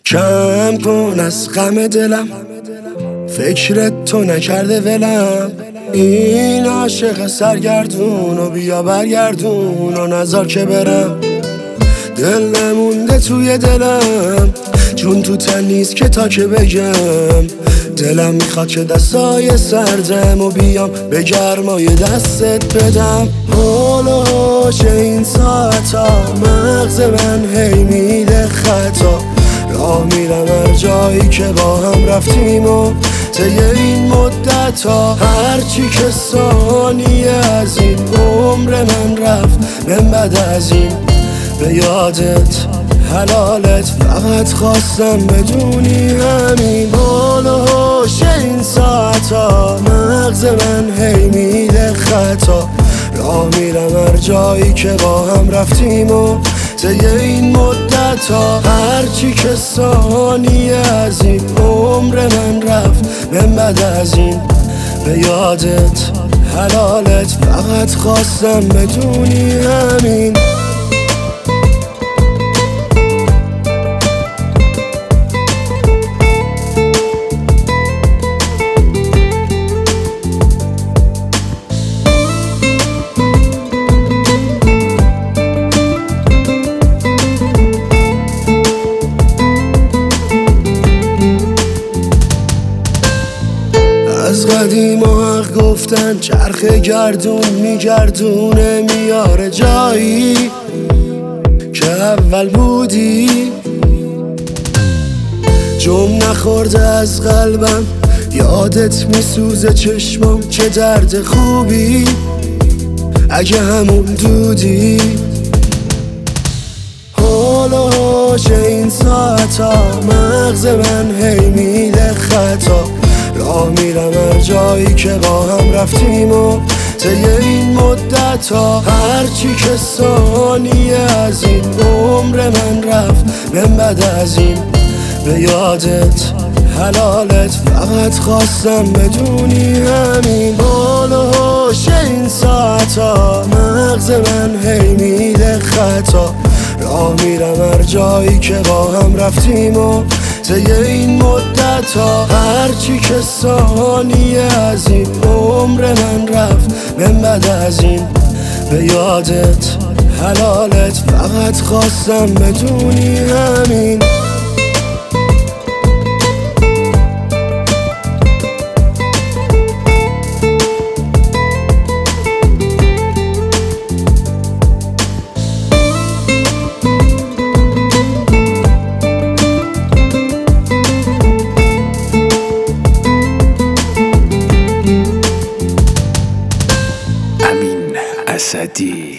کم کن از غم دلم، فکرت تو نکرده ولم. این عاشق سرگردون و بیا برگردون و نذار که برم. دل نمونده توی دلم، جون تو تن نیست که تا که بگم. دلم میخواد که دستای سردم و بیام به گرمای دستت بدم. حالا چه این ساعتا مغز من هی میده خطا. راه میرم هر جایی که با هم رفتیم و طی این مدتا. هرچی که ثانیه از این عمر من رفت من بعد از این به یادت حلالت فقط خواستم بدونی همین. حالا هوش این ساعتا مغز من هی میده خطا. راه میرم هر جایی که با هم رفتیم و طی این مدتا. هرچی که ثانیه از این عمر من رفت من بعد از این به یادت حلالت فقط خواستم بدونی همین. از قدیم و حق گفتن چرخ گردون میگردونه میاره جایی که اول بودی. جم نخورده از قلبم یادت میسوزه چشمام که درد خوبی اگه همون دودی. حالا چه این ساعتا مغز من هی میده خطا. راه میرم هر جایی که با هم رفتیم و طی این مدتا. هرچی که ثانیه از این عمر من رفت من بعد از این به یادت حلالت فقط خواستم بدونی همین. حالا هوش این ساعتا مغز من هی میده خطا. راه میرم هر جایی که با هم رفتیم و طی این مدتا. هرچی که ثانیه از این عمر من رفت من بعد از این به یادت حلالت فقط خواستم بدونی همین. اسدی